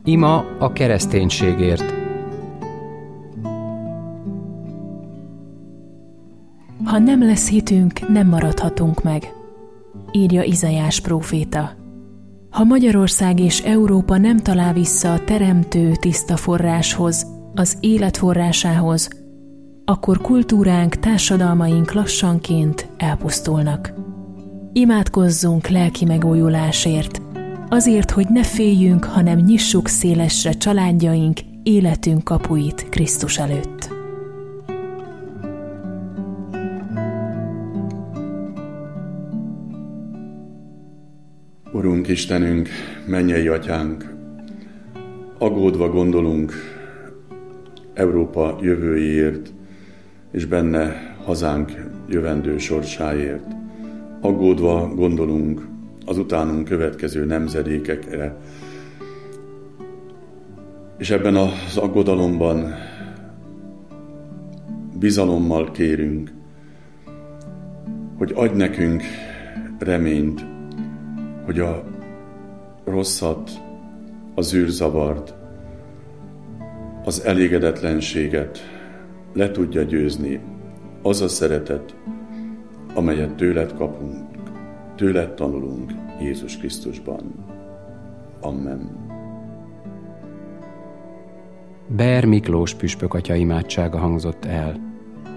Ima a kereszténységért. Ha nem lesz hitünk, nem maradhatunk meg, írja Izaiás próféta. Ha Magyarország és Európa nem talál vissza a teremtő tiszta forráshoz, az élet forrásához, akkor kultúránk, társadalmaink lassanként elpusztulnak. Imádkozzunk lelki megújulásért, azért, hogy ne féljünk, hanem nyissuk szélesre családjaink, életünk kapuit Krisztus előtt. Urunk Istenünk, mennyei Atyánk, aggódva gondolunk Európa jövőjéért, és benne hazánk jövendő sorsáért. Aggódva gondolunk az utánunk következő nemzedékekre, és ebben az aggodalomban bizalommal kérünk, hogy adj nekünk reményt, hogy a rosszat, az űrzavart, az elégedetlenséget le tudja győzni az a szeretet, amelyet tőled kapunk, tőled tanulunk Jézus Krisztusban. Amen. Ber Miklós püspök atya imádsága hangzott el.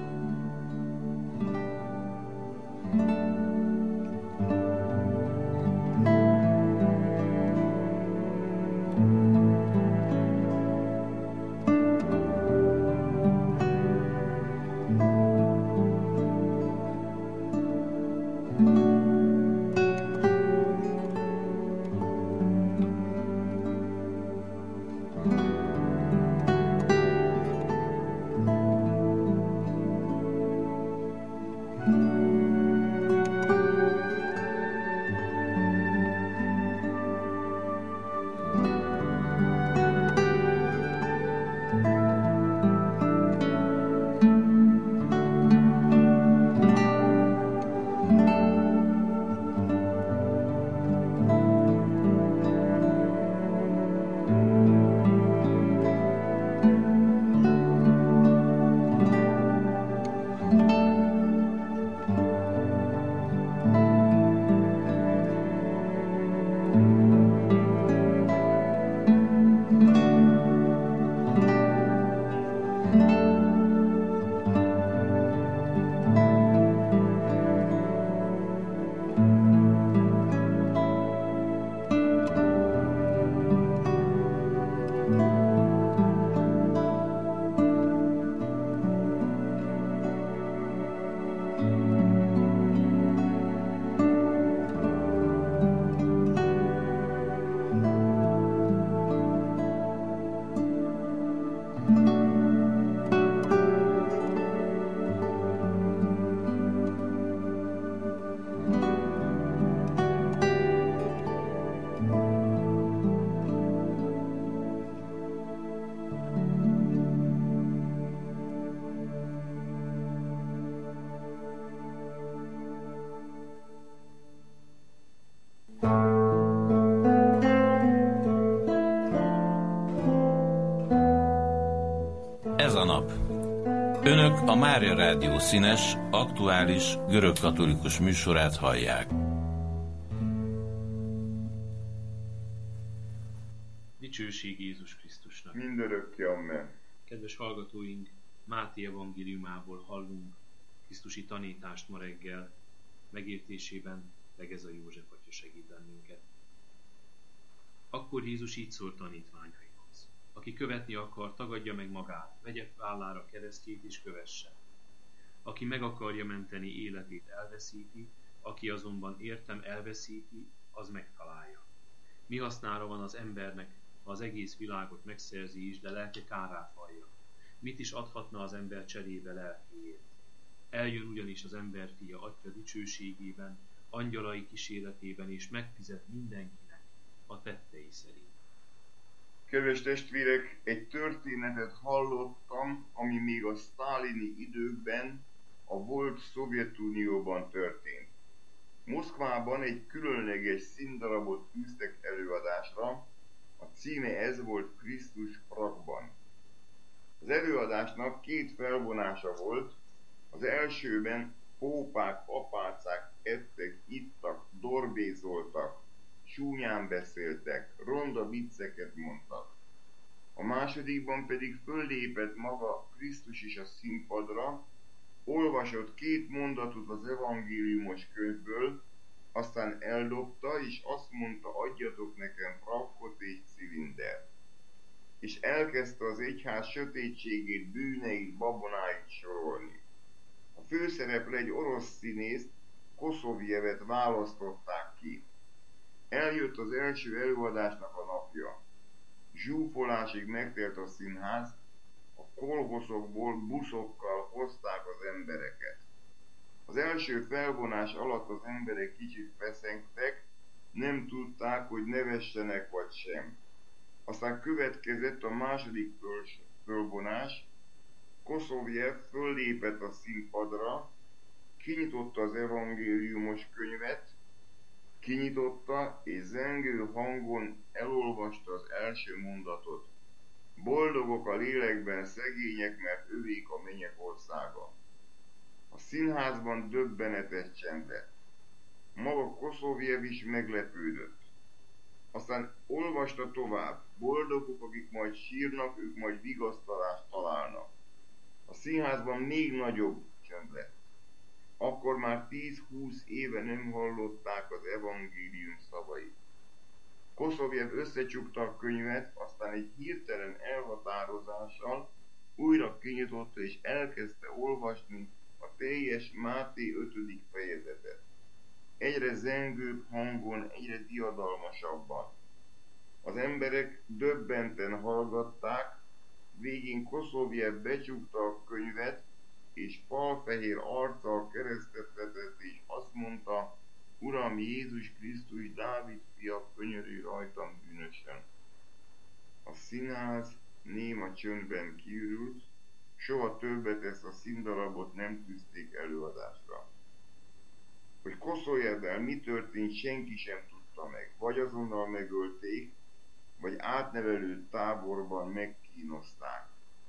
Ez a nap. Önök a Mária Rádió színes, aktuális, görögkatolikus műsorát hallják. Dicsőség Jézus Krisztusnak! Mindörökké, amen! Kedves hallgatóink, Máté evangéliumából hallunk Krisztusi tanítást ma reggel, megértésében Legeza József atya segít bennünket. Akkor Jézus így szólt tanítványaihoz: aki követni akar, tagadja meg magát, vegye vállára keresztjét és kövesse. Aki meg akarja menteni életét, elveszíti, aki azonban értem elveszíti, az megtalálja. Mi hasznára van az embernek, ha az egész világot megszerzi is, de lelke kárát vallja? Mit is adhatna az ember cserébe lelkéért? Eljön ugyanis az emberfia Atya dicsőségében, angyalai kíséretében, és megfizet mindenkinek a tettei szerint. Kedves testvérek, egy történetet hallottam, ami még a sztálini időkben, a volt Szovjetunióban történt. Moszkvában egy különleges színdarabot tűztek előadásra, a címe ez volt Krisztus frakban. Az előadásnak 2 felvonása volt. Az elsőben pópák, apácák ettek, ittak, dorbézoltak, csúnyán beszéltek, ronda vicceket mondtak. A másodikban pedig föllépett maga Krisztus is a színpadra, olvasott 2 mondatot az evangéliumos könyvből, aztán eldobta, és azt mondta, adjatok nekem frakkot és cilindert. És elkezdte az egyház sötétségét, bűneit, babonáit sorolni. A főszereplő egy orosz színészt, Koszovjevet választották ki. Eljött az első előadásnak a napja. Zsúfolásig megtelt a színház, a kolhoszokból buszokkal hozták az embereket. Az első felvonás alatt az emberek kicsit feszengtek, nem tudták, hogy nevessenek vagy sem. Aztán következett a második fölvonás, Koszovjev föllépett a színpadra, kinyitotta az evangéliumos könyvet, kinyitotta és zengő hangon elolvasta az első mondatot. Boldogok a lélekben szegények, mert övék a mennyek országa. A színházban döbbenetes csend lett. Maga Koszovjev is meglepődött. Aztán olvasta tovább. Boldogok, akik majd sírnak, ők majd vigasztalást találnak. A színházban még nagyobb csend lett. Akkor már 10-20 éve nem hallották az evangélium szavait. Koszovjev összecsukta a könyvet, aztán egy hirtelen elhatározással újra kinyitotta és elkezdte olvasni a teljes Máté 5. fejezetet. Egyre zengőbb hangon, egyre diadalmasabban. Az emberek döbbenten hallgatták, végén Koszovjev becsukta a könyvet, és falfehér arccal keresztet vetett, és azt mondta, Uram Jézus Krisztus, Dávid fia, könyörülj rajtam bűnösen. A színház néma csöndben kiürült, soha többet ezt a színdarabot nem tűzték előadásra. Hogy Koszovjevvel mi történt, senki sem tudta meg. Vagy azonnal megölték, vagy átnevelő táborban megkínozták.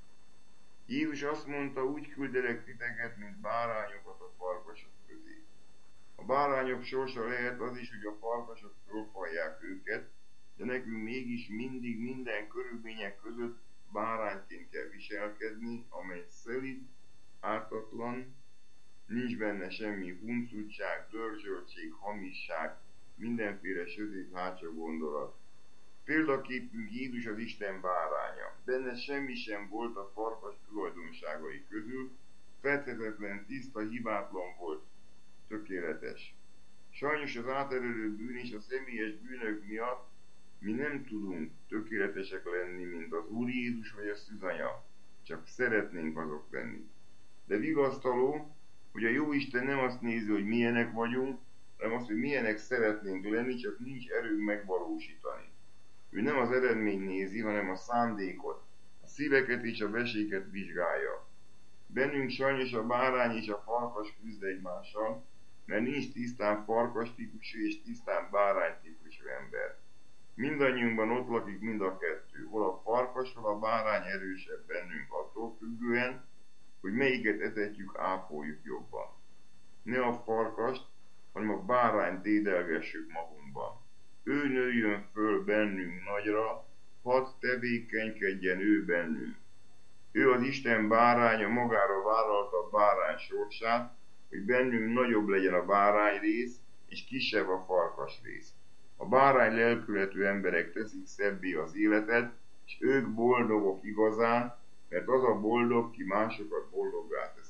Jézus azt mondta, úgy küldelek titeket, mint bárányokat a farkasok közé. A bárányok sorsa lehet az is, hogy a farkasok fölfalják őket, de nekünk mégis mindig minden körülmények között bárányként kell viselkedni, amely szelíd, ártatlan, nincs benne semmi huncutság, dörzsöltség, hamisság, mindenféle sötét hátsó gondolat. Példaképünk Jézus az Isten báránya. Benne semmi sem volt a farkas tulajdonságai közül, fethetetlen, tiszta, hibátlan volt, tökéletes. Sajnos az áterelő bűn és a személyes bűnök miatt mi nem tudunk tökéletesek lenni, mint az Úr Jézus vagy a szűzanya, csak szeretnénk azok lenni. De vigasztaló, hogy a Jóisten nem azt nézi, hogy milyenek vagyunk, hanem azt, hogy milyenek szeretnénk lenni, csak nincs erőnk megvalósítani. Ő nem az eredményt nézi, hanem a szándékot, a szíveket és a veséket vizsgálja. Bennünk sajnos a bárány és a farkas küzd egymással, mert nincs tisztán farkas típusú és tisztán bárány típusú ember. Mindannyiunkban ott lakik mind a kettő, hol a farkas, hol a bárány erősebb bennünk attól függően, hogy melyiket etetjük, ápoljuk jobban. Ne a farkast, hanem a bárányt dédelgessük magunkban. Ő nőjön föl bennünk nagyra, hadd tevékenykedjen ő bennünk. Ő az Isten báránya, magára vállalta a bárány sorsát, hogy bennünk nagyobb legyen a bárány rész, és kisebb a farkas rész. A bárány lelkületű emberek teszik szebbé az életet, és ők boldogok igazán, mert az a boldog, ki másokat boldoggá tesz.